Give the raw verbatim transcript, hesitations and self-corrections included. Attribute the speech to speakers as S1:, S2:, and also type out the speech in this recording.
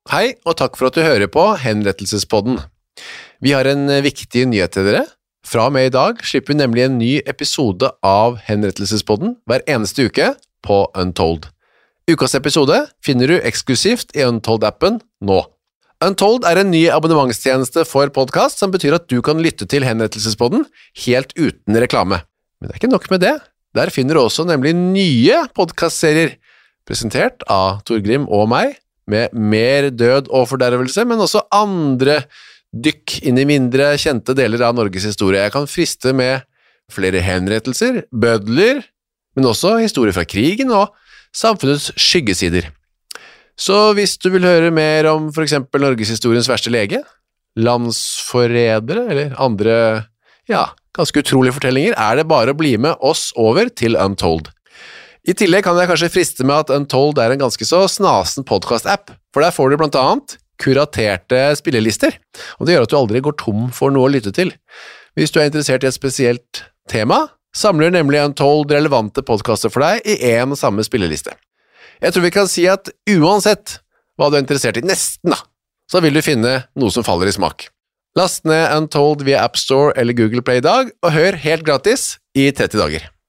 S1: Hei, og takk for at du hører på Henrettelsespodden. Vi har en viktig nyhet til dere. Fra og med i dag slipper vi nemlig en ny episode av Henrettelsespodden hver eneste uke på Untold. Ukas episode finner du eksklusivt i Untold-appen nå. Untold er en ny abonnementstjeneste for podcast som betyr at du kan lytte til Henrettelsespodden helt uten reklame. Men det er ikke nok med det. Der finner du også nemlig nye podcastserier, presentert av Torgrim og meg, med mer død og fordervelse, men også andre dykk inn i mindre kjente deler av Norges historie. Jeg kan friste med flere henrettelser, bødler, men også historier fra krigen og samfunnets skyggesider. Så hvis du vil høre mer om for eksempel Norgeshistoriens verste lege, landsforrædere eller andre, ja, ganske utrolige fortellinger, er det bare å bli med oss over til Untold. I tillegg kan jeg kanskje friste med at Untold er en ganske så snasen podcast-app, for der får du blant annet kuraterte spillelister, og det gjør at du aldri går tom for noe å lytte til. Hvis du er interessert i et spesielt tema, samler nemlig Untold relevante podcaster for deg i en og samme spilleliste. Jeg tror vi kan si at uansett hva du er interessert i, nesten da, så vil du finne noe som faller i smak. Last ned Untold via App Store eller Google Play i dag, og hør helt gratis i tretti dager.